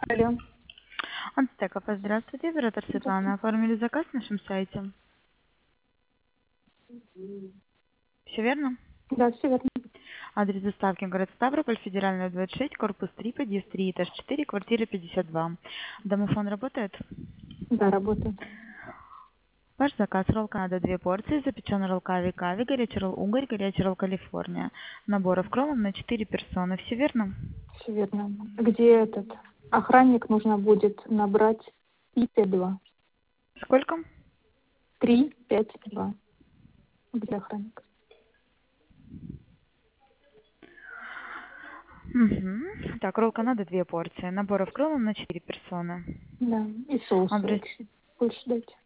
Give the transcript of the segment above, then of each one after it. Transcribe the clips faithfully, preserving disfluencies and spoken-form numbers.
Алло. Антстеков, здравствуйте, оператор Светлана. Оформили заказ на нашем сайте. Все верно? Да, все верно. Адрес доставки город Ставрополь, Федеральная, двадцать шесть, корпус три, подъезд три, этаж четыре, квартира пятьдесят два. Домофон работает? Да, работает. Ваш заказ: ролл Канада две порции, запеченный ролл Кави Кави, горячий ролл Угорь, горячий ролл Калифорния. Наборов кроллом на четыре персоны. Все верно? Все верно. Где этот охранник нужно будет набрать и пять два. Сколько? Три, пять, два. Где охранник? Угу. Так, ролл Канада две порции. Наборов кроллом на четыре персоны. Да. И соус Образ... лучше. Больше дайте.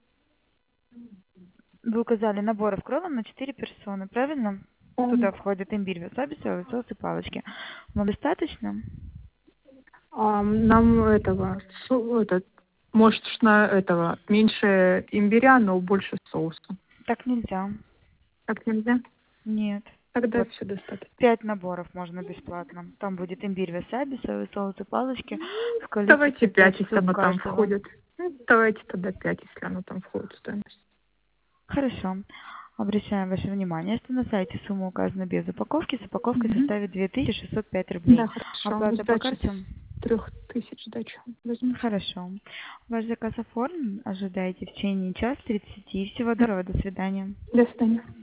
Вы указали наборов кроллом на четыре персоны, правильно? Эм, Туда входит имбирь, васаби, соевый соус и палочки. Вам достаточно? а, нам этого, со- этот, может, на этого, меньше имбиря, но больше соуса. Так нельзя. Так нельзя? Нет. Тогда Вот все достаточно. пять наборов можно бесплатно. Там будет имбирь, васаби, соевый соус и палочки в Давайте количестве пять пять, если штук оно там каждого. входит. Ну, давайте тогда пять, если оно там входит в стоимость. Хорошо. Обращаем ваше внимание, что на сайте сумма указана без упаковки. С упаковкой Мгм. составит две тысячи шестьсот пять рублей. Да, хорошо. Оплата по Сдача карте? с трех тысяч сдачу возьмите. Хорошо. Ваш заказ оформлен. Ожидайте в течение часа тридцати. Всего доброго. До свидания. До свидания.